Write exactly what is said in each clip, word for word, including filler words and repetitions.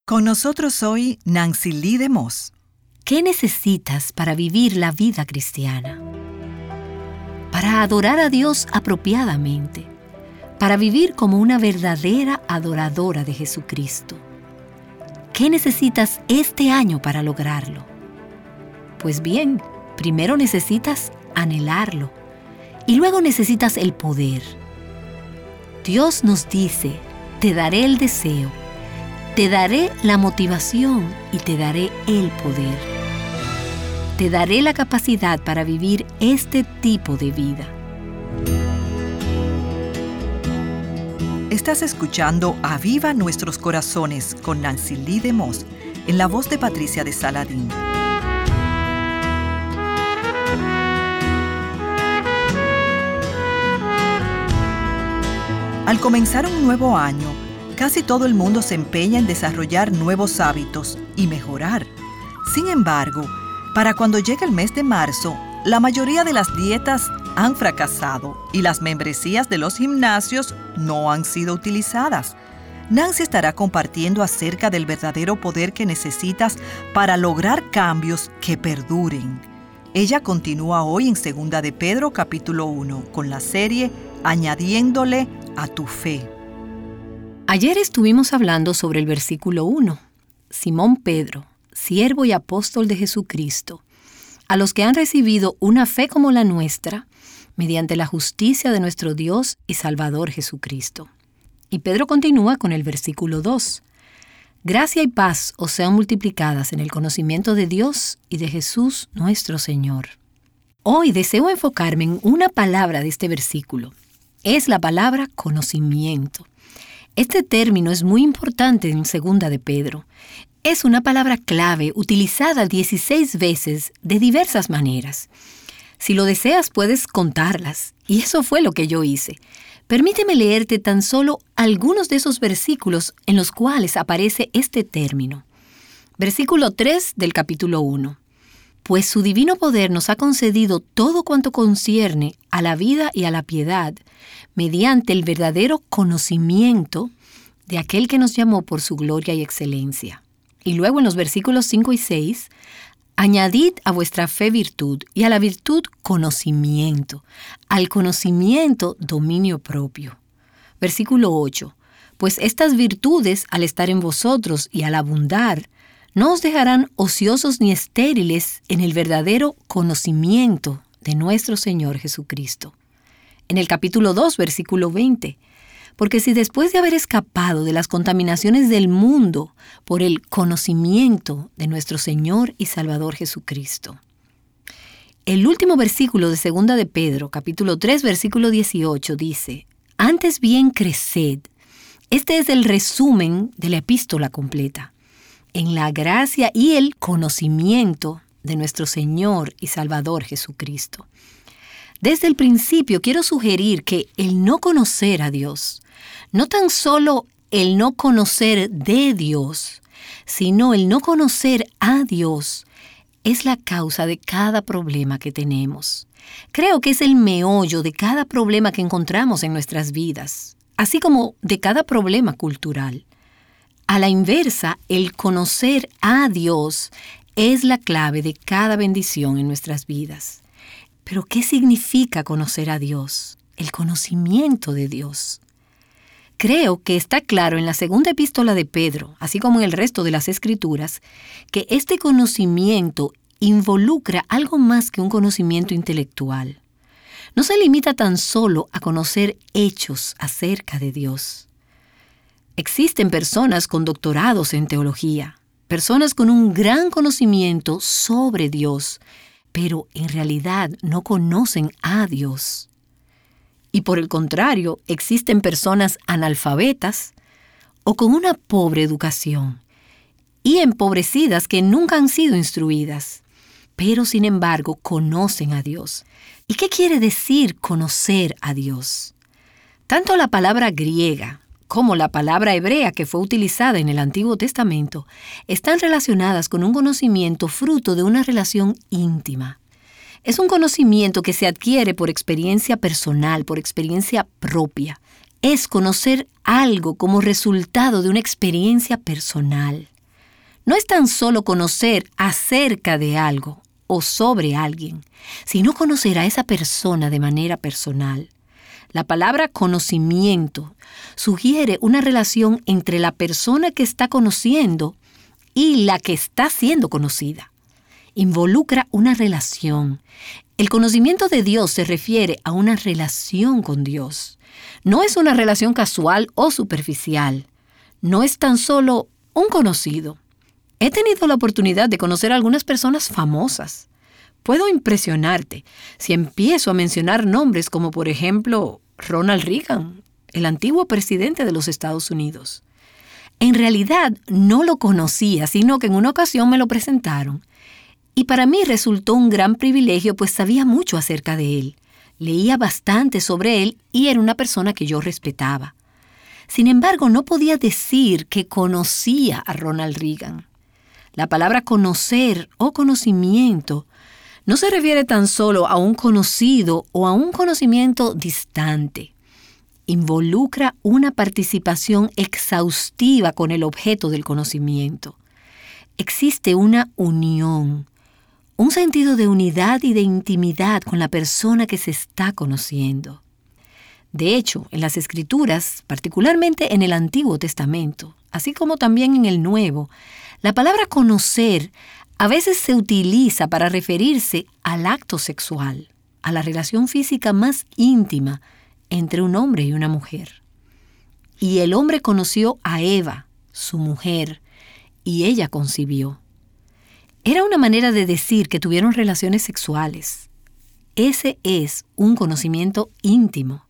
Con nosotros hoy Nancy Lee DeMoss. ¿Qué necesitas para vivir la vida cristiana? Para adorar a Dios apropiadamente, para vivir como una verdadera adoradora de Jesucristo. ¿Qué necesitas este año para lograrlo? Pues bien, primero necesitas anhelarlo y luego necesitas el poder. Dios nos dice, te daré el deseo, te daré la motivación y te daré el poder. Te daré la capacidad para vivir este tipo de vida. Estás escuchando Aviva Nuestros Corazones con Nancy Lee DeMoss, en la voz de Patricia de Saladín. Al comenzar un nuevo año, casi todo el mundo se empeña en desarrollar nuevos hábitos y mejorar. Sin embargo, para cuando llega el mes de marzo, la mayoría de las dietas han fracasado y las membresías de los gimnasios no han sido utilizadas. Nancy estará compartiendo acerca del verdadero poder que necesitas para lograr cambios que perduren. Ella continúa hoy en Segunda de Pedro capítulo uno con la serie Añadiéndole a tu fe. Ayer estuvimos hablando sobre el versículo uno. Simón Pedro, siervo y apóstol de Jesucristo, a los que han recibido una fe como la nuestra, mediante la justicia de nuestro Dios y Salvador Jesucristo. Y Pedro continúa con el versículo dos. Gracia y paz os sean multiplicadas en el conocimiento de Dios y de Jesús nuestro Señor. Hoy deseo enfocarme en una palabra de este versículo. Es la palabra conocimiento. Este término es muy importante en Segunda de Pedro. Es una palabra clave utilizada dieciséis veces de diversas maneras. Si lo deseas, puedes contarlas, y eso fue lo que yo hice. Permíteme leerte tan solo algunos de esos versículos en los cuales aparece este término. Versículo tres del capítulo uno. Pues su divino poder nos ha concedido todo cuanto concierne a la vida y a la piedad, mediante el verdadero conocimiento de aquel que nos llamó por su gloria y excelencia. Y luego en los versículos cinco y seis, añadid a vuestra fe virtud, y a la virtud conocimiento, al conocimiento dominio propio. Versículo ocho, pues estas virtudes, al estar en vosotros y al abundar, no os dejarán ociosos ni estériles en el verdadero conocimiento de nuestro Señor Jesucristo. En el capítulo dos, versículo veinte, porque si después de haber escapado de las contaminaciones del mundo por el conocimiento de nuestro Señor y Salvador Jesucristo. El último versículo de Segunda de Pedro, capítulo tres, versículo dieciocho, dice, antes bien creced. Este es el resumen de la epístola completa. En la gracia y el conocimiento de nuestro Señor y Salvador Jesucristo. Desde el principio quiero sugerir que el no conocer a Dios, no tan solo el no conocer de Dios, sino el no conocer a Dios, es la causa de cada problema que tenemos. Creo que es el meollo de cada problema que encontramos en nuestras vidas, así como de cada problema cultural. A la inversa, el conocer a Dios es la clave de cada bendición en nuestras vidas. Pero, ¿qué significa conocer a Dios? El conocimiento de Dios. Creo que está claro en la segunda epístola de Pedro, así como en el resto de las Escrituras, que este conocimiento involucra algo más que un conocimiento intelectual. No se limita tan solo a conocer hechos acerca de Dios. Existen personas con doctorados en teología, personas con un gran conocimiento sobre Dios, pero en realidad no conocen a Dios. Y por el contrario, existen personas analfabetas o con una pobre educación y empobrecidas que nunca han sido instruidas, pero sin embargo conocen a Dios. ¿Y qué quiere decir conocer a Dios? Tanto la palabra griega como la palabra hebrea que fue utilizada en el Antiguo Testamento, están relacionadas con un conocimiento fruto de una relación íntima. Es un conocimiento que se adquiere por experiencia personal, por experiencia propia. Es conocer algo como resultado de una experiencia personal. no es tan solo conocer acerca de algo o sobre alguien, sino conocer a esa persona de manera personal. La palabra conocimiento sugiere una relación entre la persona que está conociendo y la que está siendo conocida. Involucra una relación. El conocimiento de Dios se refiere a una relación con Dios. No es una relación casual o superficial. No es tan solo un conocido. He tenido la oportunidad de conocer a algunas personas famosas. Puedo impresionarte si empiezo a mencionar nombres como, por ejemplo, Ronald Reagan, el antiguo presidente de los Estados Unidos. En realidad no lo conocía, sino que en una ocasión me lo presentaron. Y para mí resultó un gran privilegio, pues sabía mucho acerca de él. Leía bastante sobre él y era una persona que yo respetaba. Sin embargo, no podía decir que conocía a Ronald Reagan. La palabra conocer o conocimiento no se refiere tan solo a un conocido o a un conocimiento distante. Involucra una participación exhaustiva con el objeto del conocimiento. Existe una unión, un sentido de unidad y de intimidad con la persona que se está conociendo. De hecho, en las Escrituras, particularmente en el Antiguo Testamento, así como también en el Nuevo, la palabra conocer a veces se utiliza para referirse al acto sexual, a la relación física más íntima entre un hombre y una mujer. Y el hombre conoció a Eva, su mujer, y ella concibió. Era una manera de decir que tuvieron relaciones sexuales. Ese es un conocimiento íntimo.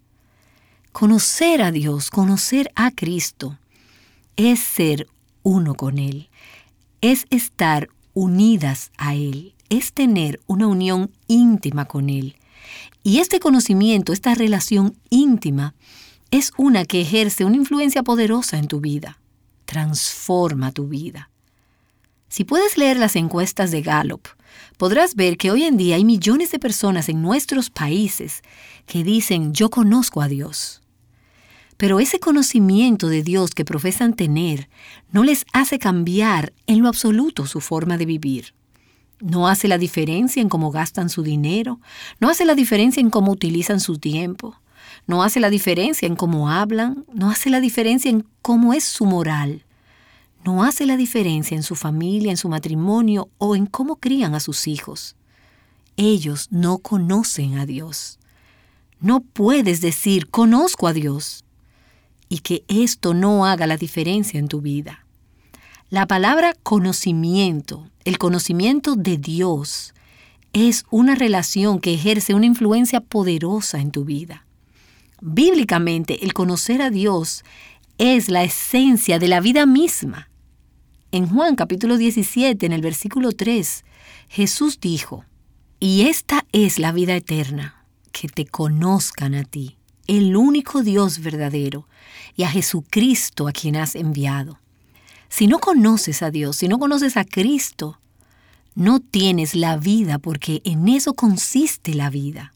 Conocer a Dios, conocer a Cristo, es ser uno con Él, es estar unidas a Él, es tener una unión íntima con Él. Y este conocimiento, esta relación íntima, es una que ejerce una influencia poderosa en tu vida, transforma tu vida. Si puedes leer las encuestas de Gallup, podrás ver que hoy en día hay millones de personas en nuestros países que dicen, yo conozco a Dios. Pero ese conocimiento de Dios que profesan tener no les hace cambiar en lo absoluto su forma de vivir. No hace la diferencia en cómo gastan su dinero, no hace la diferencia en cómo utilizan su tiempo, no hace la diferencia en cómo hablan, no hace la diferencia en cómo es su moral, no hace la diferencia en su familia, en su matrimonio o en cómo crían a sus hijos. Ellos no conocen a Dios. No puedes decir, conozco a Dios, y que esto no haga la diferencia en tu vida. La palabra conocimiento, el conocimiento de Dios, es una relación que ejerce una influencia poderosa en tu vida. Bíblicamente, el conocer a Dios es la esencia de la vida misma. En Juan capítulo diecisiete, en el versículo tres, Jesús dijo, y esta es la vida eterna, que te conozcan a ti, el único Dios verdadero, y a Jesucristo a quien has enviado. Si no conoces a Dios, si no conoces a Cristo, no tienes la vida, porque en eso consiste la vida.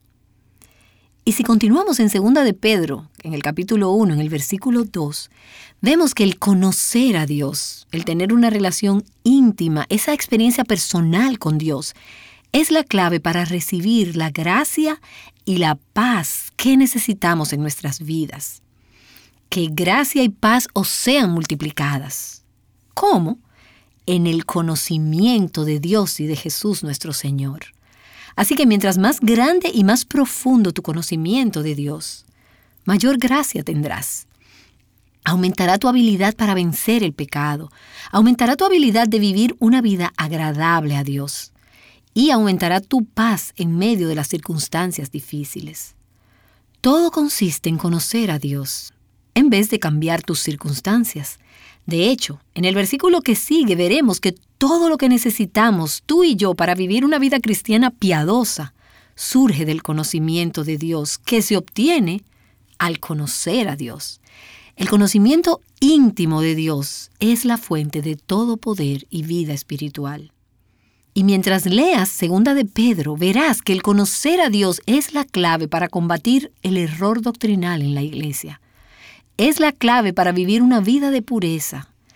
Y si continuamos en segunda de Pedro, en el capítulo uno, en el versículo dos, vemos que el conocer a Dios, el tener una relación íntima, esa experiencia personal con Dios, es la clave para recibir la gracia y la paz que necesitamos en nuestras vidas. Que gracia y paz os sean multiplicadas. ¿Cómo? En el conocimiento de Dios y de Jesús nuestro Señor. Así que mientras más grande y más profundo tu conocimiento de Dios, mayor gracia tendrás. Aumentará tu habilidad para vencer el pecado. Aumentará tu habilidad de vivir una vida agradable a Dios. Y aumentará tu paz en medio de las circunstancias difíciles. Todo consiste en conocer a Dios, en vez de cambiar tus circunstancias. De hecho, en el versículo que sigue veremos que todo lo que necesitamos tú y yo para vivir una vida cristiana piadosa surge del conocimiento de Dios, que se obtiene al conocer a Dios. El conocimiento íntimo de Dios es la fuente de todo poder y vida espiritual. Y mientras leas segunda de Pedro, verás que el conocer a Dios es la clave para combatir el error doctrinal en la iglesia. Es la clave para vivir una vida de pureza.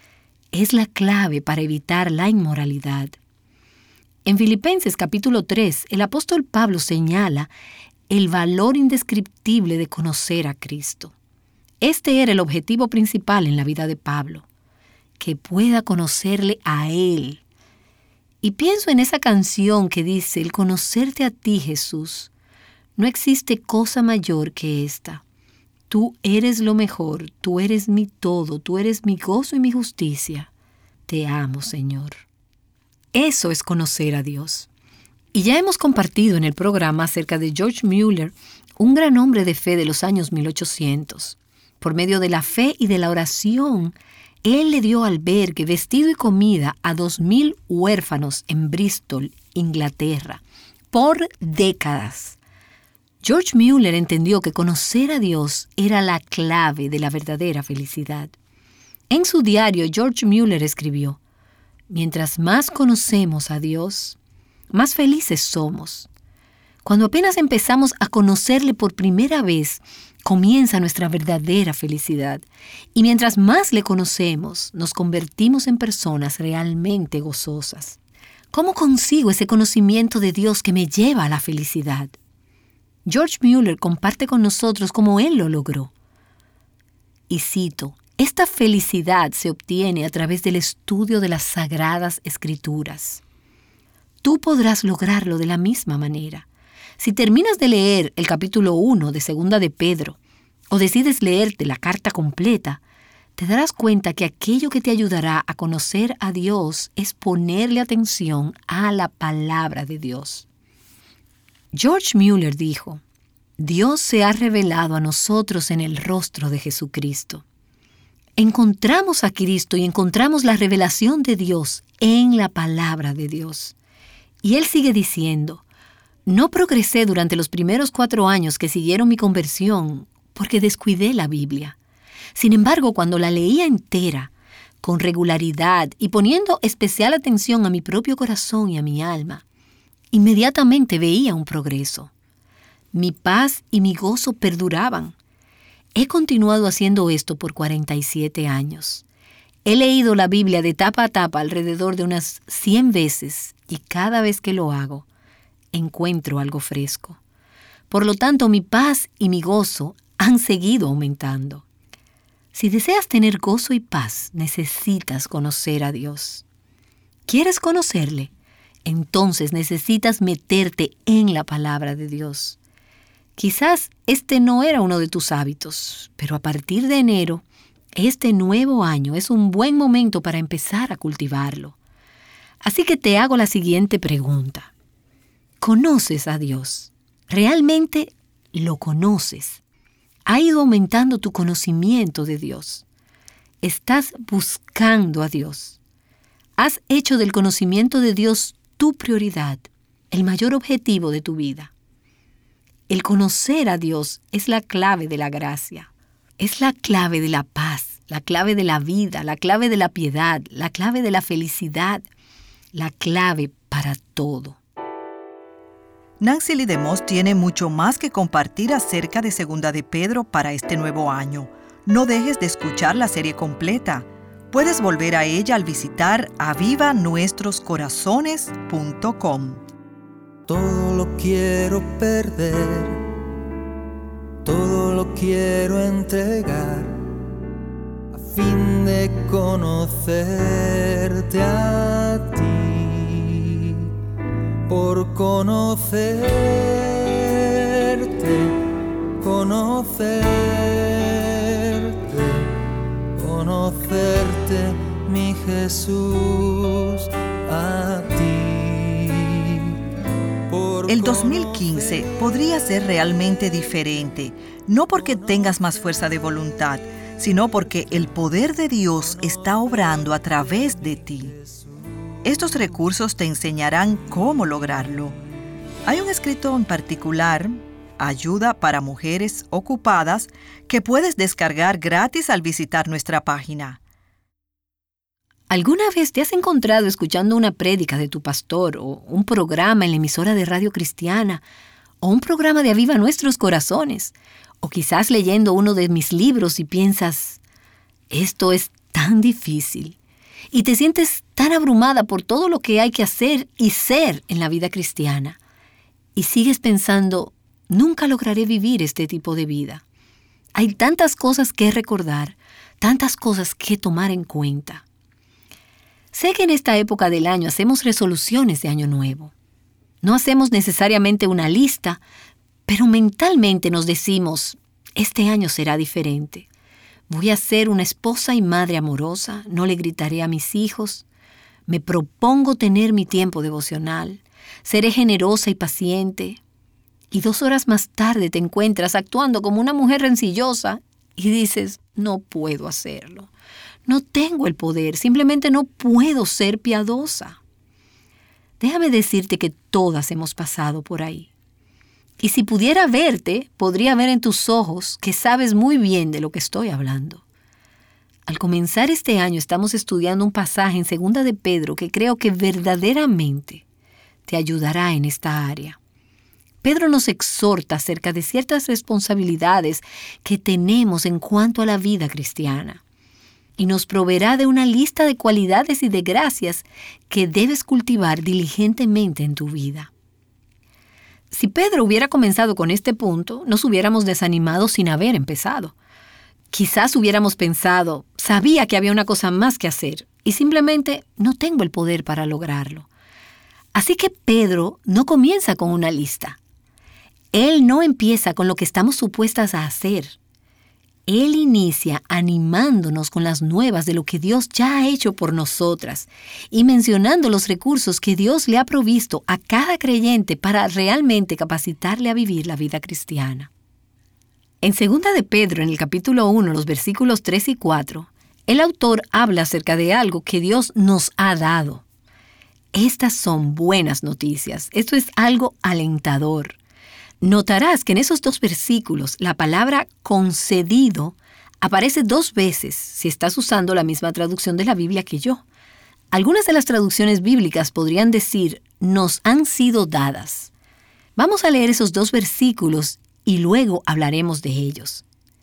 es la clave para evitar la inmoralidad. En Filipenses capítulo tres, el apóstol Pablo señala el valor indescriptible de conocer a Cristo. Este era el objetivo principal en la vida de Pablo, que pueda conocerle a Él. Y pienso en esa canción que dice, el conocerte a ti, Jesús. No existe cosa mayor que esta. Tú eres lo mejor, tú eres mi todo, tú eres mi gozo y mi justicia. Te amo, Señor. Eso es conocer a Dios. Y ya hemos compartido en el programa acerca de George Mueller, un gran hombre de fe de los años mil ochocientos. Por medio de la fe y de la oración, él le dio albergue, vestido y comida a dos mil huérfanos en Bristol, Inglaterra, por décadas. George Mueller entendió que conocer a Dios era la clave de la verdadera felicidad. En su diario, George Mueller escribió, mientras más conocemos a Dios, más felices somos. Cuando apenas empezamos a conocerle por primera vez, comienza nuestra verdadera felicidad. Y mientras más le conocemos, nos convertimos en personas realmente gozosas. ¿Cómo consigo ese conocimiento de Dios que me lleva a la felicidad? George Mueller comparte con nosotros cómo él lo logró. Y cito, esta felicidad se obtiene a través del estudio de las Sagradas Escrituras. Tú podrás lograrlo de la misma manera. Si terminas de leer el capítulo uno de Segunda de Pedro o decides leerte la carta completa, te darás cuenta que aquello que te ayudará a conocer a Dios es ponerle atención a la palabra de Dios. George Mueller dijo, Dios se ha revelado a nosotros en el rostro de Jesucristo. Encontramos a Cristo y encontramos la revelación de Dios en la palabra de Dios. Y él sigue diciendo, no progresé durante los primeros cuatro años que siguieron mi conversión porque descuidé la Biblia. Sin embargo, cuando la leía entera, con regularidad y poniendo especial atención a mi propio corazón y a mi alma, inmediatamente veía un progreso. Mi paz y mi gozo perduraban. He continuado haciendo esto por cuarenta y siete años. He leído la Biblia de tapa a tapa alrededor de unas cien veces y cada vez que lo hago, encuentro algo fresco. Por lo tanto, mi paz y mi gozo han seguido aumentando. Si deseas tener gozo y paz, necesitas conocer a Dios. ¿Quieres conocerle? Entonces necesitas meterte en la palabra de Dios. Quizás este no era uno de tus hábitos, pero a partir de enero, este nuevo año es un buen momento para empezar a cultivarlo. Así que te hago la siguiente pregunta. ¿Conoces a Dios? ¿Realmente lo conoces? ¿Ha ido aumentando tu conocimiento de Dios? ¿Estás buscando a Dios? ¿Has hecho del conocimiento de Dios tu prioridad, el mayor objetivo de tu vida? El conocer a Dios es la clave de la gracia, es la clave de la paz, la clave de la vida, la clave de la piedad, la clave de la felicidad, la clave para todo. Nancy Lee DeMoss tiene mucho más que compartir acerca de Segunda de Pedro para este nuevo año. No dejes de escuchar la serie completa. Puedes volver a ella al visitar aviva nuestros corazones punto com. Todo lo quiero perder, todo lo quiero entregar, a fin de conocerte a ti, por conocerte, conocerte, conocerte, mi Jesús, a ti. El dos mil quince podría ser realmente diferente, no porque tengas más fuerza de voluntad, sino porque el poder de Dios está obrando a través de ti. Estos recursos te enseñarán cómo lograrlo. Hay un escrito en particular, Ayuda para Mujeres Ocupadas, que puedes descargar gratis al visitar nuestra página. ¿Alguna vez te has encontrado escuchando una prédica de tu pastor o un programa en la emisora de radio cristiana o un programa de Aviva Nuestros Corazones? O quizás leyendo uno de mis libros y piensas, esto es tan difícil. y te sientes tan abrumada por todo lo que hay que hacer y ser en la vida cristiana. Y sigues pensando, nunca lograré vivir este tipo de vida. Hay tantas cosas que recordar, tantas cosas que tomar en cuenta. Sé que en esta época del año hacemos resoluciones de año nuevo. No hacemos necesariamente una lista, pero mentalmente nos decimos, este año será diferente. Voy a ser una esposa y madre amorosa, no le gritaré a mis hijos. Me propongo tener mi tiempo devocional, seré generosa y paciente. Y dos horas más tarde te encuentras actuando como una mujer rencillosa y dices, no puedo hacerlo. No tengo el poder, simplemente no puedo ser piadosa. Déjame decirte que todas hemos pasado por ahí. Y si pudiera verte, podría ver en tus ojos que sabes muy bien de lo que estoy hablando. Al comenzar este año estamos estudiando un pasaje en Segunda de Pedro que creo que verdaderamente te ayudará en esta área. Pedro nos exhorta acerca de ciertas responsabilidades que tenemos en cuanto a la vida cristiana y nos proveerá de una lista de cualidades y de gracias que debes cultivar diligentemente en tu vida. Si Pedro hubiera comenzado con este punto, nos hubiéramos desanimado sin haber empezado. Quizás hubiéramos pensado, sabía que había una cosa más que hacer y simplemente no tengo el poder para lograrlo. Así que Pedro no comienza con una lista. Él no empieza con lo que estamos supuestas a hacer. Él inicia animándonos con las nuevas de lo que Dios ya ha hecho por nosotras y mencionando los recursos que Dios le ha provisto a cada creyente para realmente capacitarle a vivir la vida cristiana. En Segunda de Pedro, en el capítulo uno, los versículos tres y cuatro, el autor habla acerca de algo que Dios nos ha dado. Estas son buenas noticias. Esto es algo alentador. Notarás que en esos dos versículos la palabra concedido aparece dos veces si estás usando la misma traducción de la Biblia que yo. Algunas de las traducciones bíblicas podrían decir nos han sido dadas. Vamos a leer esos dos versículos y luego hablaremos de ellos.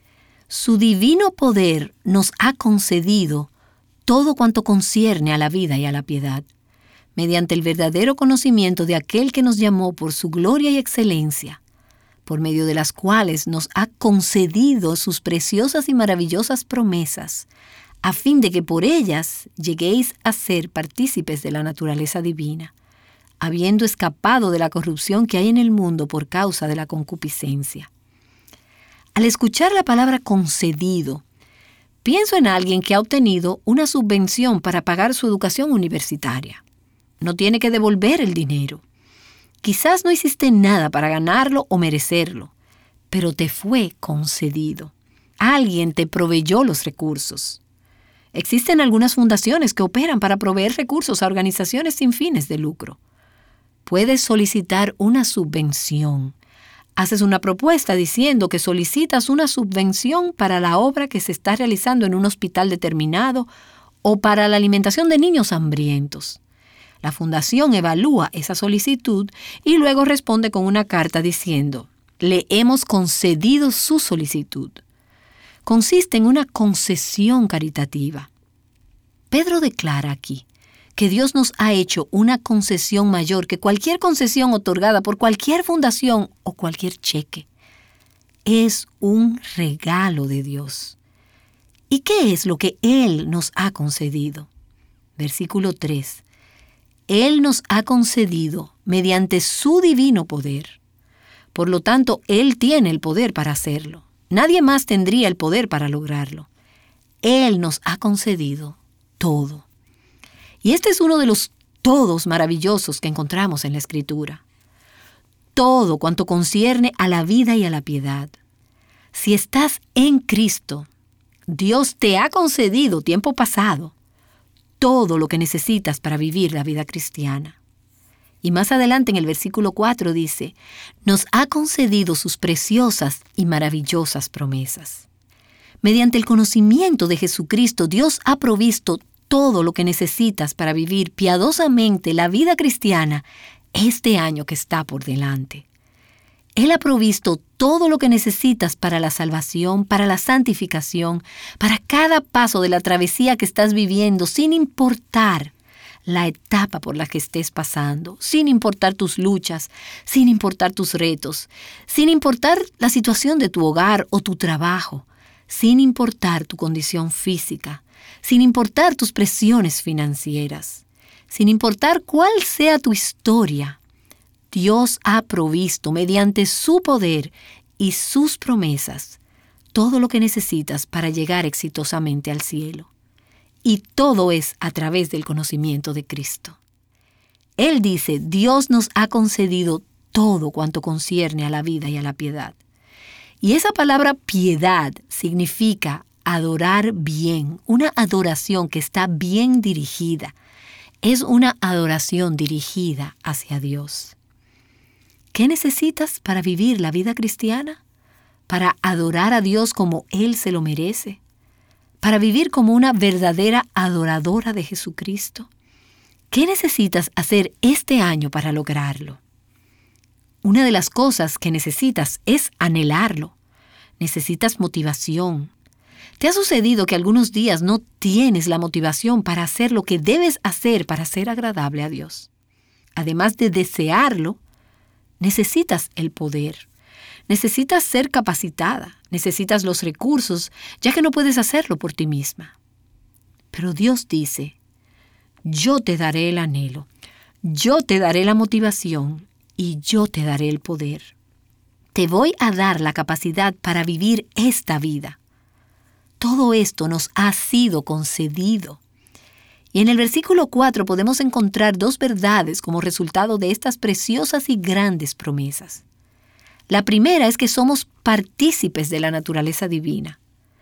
Su divino poder nos ha concedido todo cuanto concierne a la vida y a la piedad, mediante el verdadero conocimiento de aquel que nos llamó por su gloria y excelencia, por medio de las cuales nos ha concedido sus preciosas y maravillosas promesas, a fin de que por ellas lleguéis a ser partícipes de la naturaleza divina, habiendo escapado de la corrupción que hay en el mundo por causa de la concupiscencia. Al escuchar la palabra concedido, pienso en alguien que ha obtenido una subvención para pagar su educación universitaria. No tiene que devolver el dinero. Quizás no hiciste nada para ganarlo o merecerlo, pero te fue concedido. Alguien te proveyó los recursos. Existen algunas fundaciones que operan para proveer recursos a organizaciones sin fines de lucro. Puedes solicitar una subvención. Haces una propuesta diciendo que solicitas una subvención para la obra que se está realizando en un hospital determinado o para la alimentación de niños hambrientos. La fundación evalúa esa solicitud y luego responde con una carta diciendo, le hemos concedido su solicitud. Consiste en una concesión caritativa. Pedro declara aquí que Dios nos ha hecho una concesión mayor que cualquier concesión otorgada por cualquier fundación o cualquier cheque. Es un regalo de Dios. ¿Y qué es lo que Él nos ha concedido? Versículo tres. Él nos ha concedido mediante su divino poder. Por lo tanto, Él tiene el poder para hacerlo. Nadie más tendría el poder para lograrlo. Él nos ha concedido todo. Y este es uno de los todos maravillosos que encontramos en la Escritura. Todo cuanto concierne a la vida y a la piedad. Si estás en Cristo, Dios te ha concedido tiempo pasado todo lo que necesitas para vivir la vida cristiana. Y más adelante en el versículo cuatro dice, nos ha concedido sus preciosas y maravillosas promesas. Mediante el conocimiento de Jesucristo, Dios ha provisto todo lo que necesitas para vivir piadosamente la vida cristiana este año que está por delante. Él ha provisto todo lo que necesitas para la salvación, para la santificación, para cada paso de la travesía que estás viviendo, sin importar la etapa por la que estés pasando, sin importar tus luchas, sin importar tus retos, sin importar la situación de tu hogar o tu trabajo, sin importar tu condición física, sin importar tus presiones financieras, sin importar cuál sea tu historia. Dios ha provisto mediante su poder y sus promesas todo lo que necesitas para llegar exitosamente al cielo. Y todo es a través del conocimiento de Cristo. Él dice, Dios nos ha concedido todo cuanto concierne a la vida y a la piedad. Y esa palabra piedad significa adorar bien, una adoración que está bien dirigida. Es una adoración dirigida hacia Dios. ¿Qué necesitas para vivir la vida cristiana? Para adorar a Dios como Él se lo merece. Para vivir como una verdadera adoradora de Jesucristo. ¿Qué necesitas hacer este año para lograrlo? Una de las cosas que necesitas es anhelarlo. Necesitas motivación. ¿Te ha sucedido que algunos días no tienes la motivación para hacer lo que debes hacer para ser agradable a Dios? Además de desearlo, necesitas el poder. Necesitas ser capacitada. Necesitas los recursos, ya que no puedes hacerlo por ti misma. Pero Dios dice, yo te daré el anhelo, yo te daré la motivación y yo te daré el poder. Te voy a dar la capacidad para vivir esta vida. Todo esto nos ha sido concedido. Y en el versículo cuatro podemos encontrar dos verdades como resultado de estas preciosas y grandes promesas. La primera es que somos partícipes de la naturaleza divina.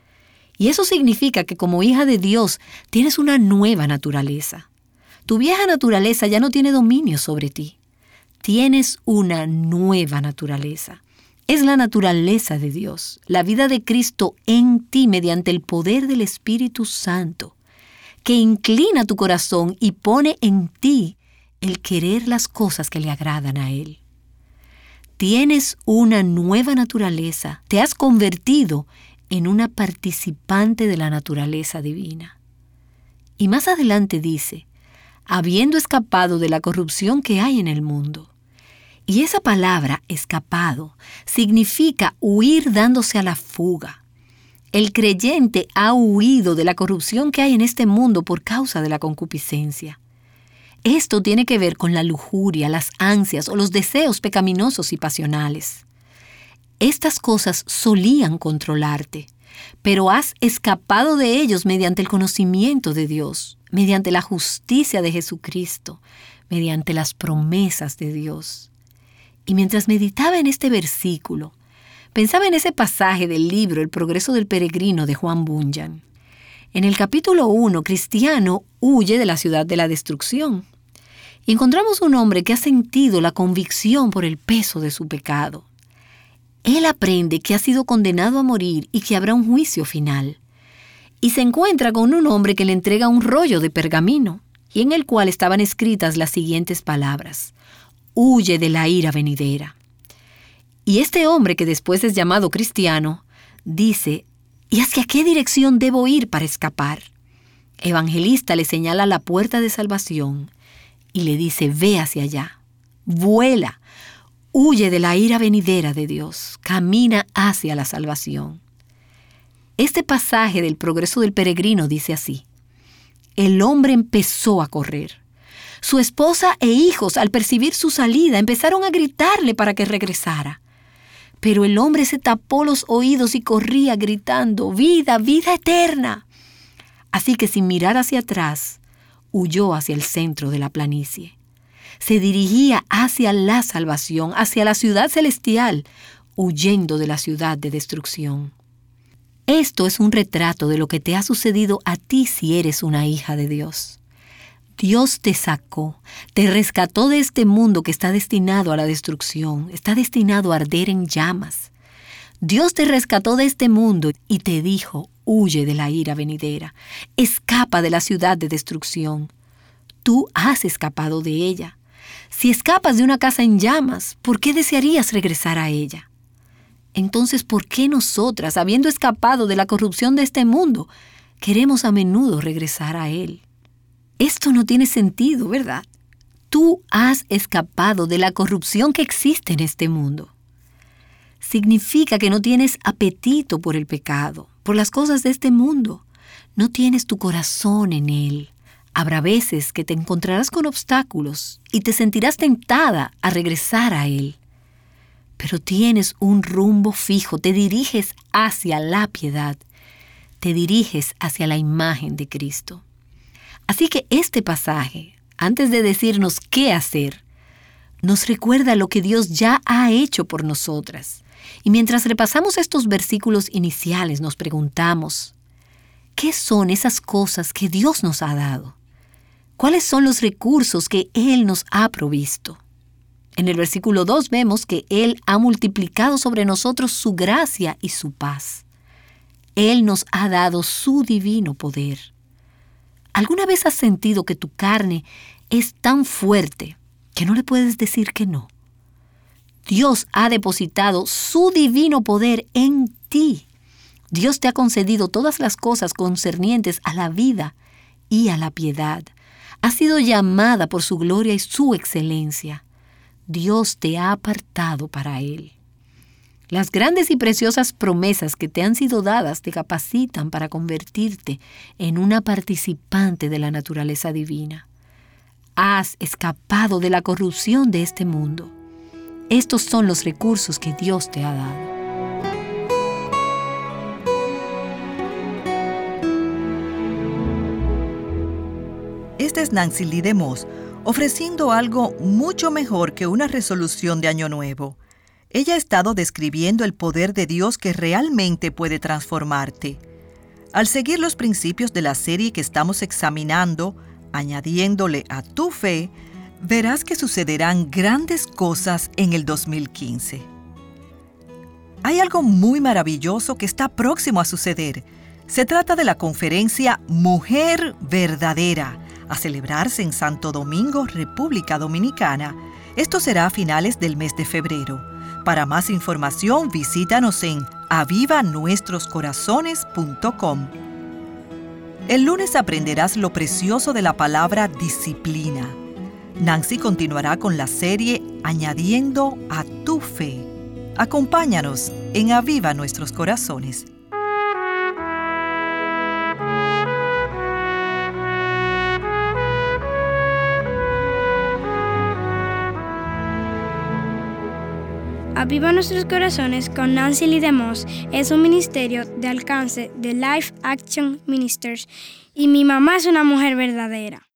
Y eso significa que como hija de Dios tienes una nueva naturaleza. Tu vieja naturaleza ya no tiene dominio sobre ti. Tienes una nueva naturaleza. Es la naturaleza de Dios, la vida de Cristo en ti mediante el poder del Espíritu Santo, que inclina tu corazón y pone en ti el querer las cosas que le agradan a Él. Tienes una nueva naturaleza, te has convertido en una participante de la naturaleza divina. Y más adelante dice, habiendo escapado de la corrupción que hay en el mundo. Y esa palabra, escapado, significa huir dándose a la fuga. El creyente ha huido de la corrupción que hay en este mundo por causa de la concupiscencia. Esto tiene que ver con la lujuria, las ansias o los deseos pecaminosos y pasionales. Estas cosas solían controlarte, pero has escapado de ellos mediante el conocimiento de Dios, mediante la justicia de Jesucristo, mediante las promesas de Dios. Y mientras meditaba en este versículo, pensaba en ese pasaje del libro El progreso del peregrino de Juan Bunyan. En el capítulo uno, Cristiano huye de la ciudad de la destrucción. Y encontramos un hombre que ha sentido la convicción por el peso de su pecado. Él aprende que ha sido condenado a morir y que habrá un juicio final. Y se encuentra con un hombre que le entrega un rollo de pergamino, y en el cual estaban escritas las siguientes palabras: huye de la ira venidera. Y este hombre, que después es llamado Cristiano, dice, ¿y hacia qué dirección debo ir para escapar? Evangelista le señala la puerta de salvación y le dice, ve hacia allá, vuela, huye de la ira venidera de Dios, camina hacia la salvación. Este pasaje del progreso del peregrino dice así: el hombre empezó a correr. Su esposa e hijos, al percibir su salida, empezaron a gritarle para que regresara. Pero el hombre se tapó los oídos y corría gritando, vida, vida eterna. Así que sin mirar hacia atrás, huyó hacia el centro de la planicie. Se dirigía hacia la salvación, hacia la ciudad celestial, huyendo de la ciudad de destrucción. Esto es un retrato de lo que te ha sucedido a ti si eres una hija de Dios. Dios te sacó, te rescató de este mundo que está destinado a la destrucción, está destinado a arder en llamas. Dios te rescató de este mundo y te dijo, huye de la ira venidera, escapa de la ciudad de destrucción. Tú has escapado de ella. Si escapas de una casa en llamas, ¿por qué desearías regresar a ella? Entonces, ¿por qué nosotras, habiendo escapado de la corrupción de este mundo, queremos a menudo regresar a él? Esto no tiene sentido, ¿verdad? Tú has escapado de la corrupción que existe en este mundo. Significa que no tienes apetito por el pecado, por las cosas de este mundo. No tienes tu corazón en él. Habrá veces que te encontrarás con obstáculos y te sentirás tentada a regresar a él. Pero tienes un rumbo fijo, te diriges hacia la piedad, te diriges hacia la imagen de Cristo. Así que este pasaje, antes de decirnos qué hacer, nos recuerda lo que Dios ya ha hecho por nosotras. Y mientras repasamos estos versículos iniciales, nos preguntamos, ¿qué son esas cosas que Dios nos ha dado? ¿Cuáles son los recursos que Él nos ha provisto? En el versículo dos vemos que Él ha multiplicado sobre nosotros su gracia y su paz. Él nos ha dado su divino poder. ¿Alguna vez has sentido que tu carne es tan fuerte que no le puedes decir que no? Dios ha depositado su divino poder en ti. Dios te ha concedido todas las cosas concernientes a la vida y a la piedad. Has sido llamada por su gloria y su excelencia. Dios te ha apartado para Él. Las grandes y preciosas promesas que te han sido dadas te capacitan para convertirte en una participante de la naturaleza divina. Has escapado de la corrupción de este mundo. Estos son los recursos que Dios te ha dado. Esta es Nancy Lee DeMoss, ofreciendo algo mucho mejor que una resolución de Año Nuevo. Ella ha estado describiendo el poder de Dios que realmente puede transformarte. Al seguir los principios de la serie que estamos examinando, añadiéndole a tu fe, verás que sucederán grandes cosas en el dos mil quince. Hay algo muy maravilloso que está próximo a suceder. Se trata de la conferencia Mujer Verdadera, a celebrarse en Santo Domingo, República Dominicana. Esto será a finales del mes de febrero. Para más información, visítanos en aviva nuestros corazones punto com. El lunes aprenderás lo precioso de la palabra disciplina. Nancy continuará con la serie Añadiendo a tu fe. Acompáñanos en Aviva Nuestros Corazones. Aviva Nuestros Corazones con Nancy Lee DeMoss es un ministerio de alcance de Life Action Ministers y mi mamá es una mujer verdadera.